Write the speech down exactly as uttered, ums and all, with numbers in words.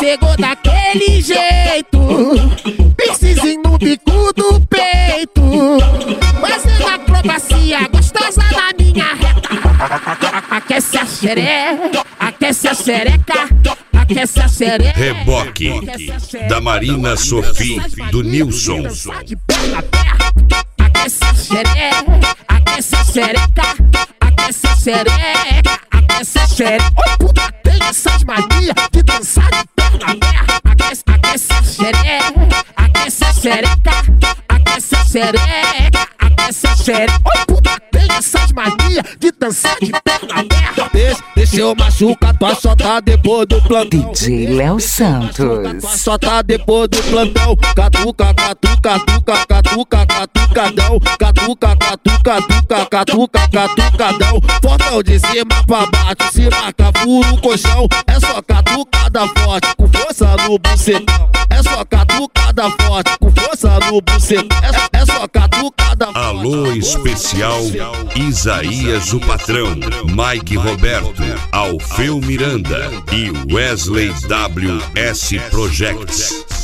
chegou daquele jeito, piercingzinho no bico do peito, fazendo acrobacia gostosa na minha reta. Aquece a xereca, aquece a xereca, aquece a xereca. Reboque da Marina Sofia, do Nilson. Aquece a xereca, aquece a xereca, aquece a xereca, aquece a xereca. Oi, puta, tem essas manias de dançar de perna aberta. Aquece, aquece a xereca, aquece a xereca, aquece a xereca, aquece a xereca. Oi, puta, tem essas manias de dançar de perna aberta. Deixa, deixa eu machucar tua chota depois do plantão. D J Léo Santos. Tua chota depois do plantão. Catuca, catuca, catuca, catuca, catucadão. Catuca, catuca, catuca, catuca, catucadão. Fortão de cima pra baixo, se marca furo o colchão. É só catucada forte, com força no bucetão. É só catucada forte, com força no bucetão. É, é só catucada forte. Alô especial Isaías o Patrão, Mike Roberto, Alfeu Miranda e Wesley W S Projects.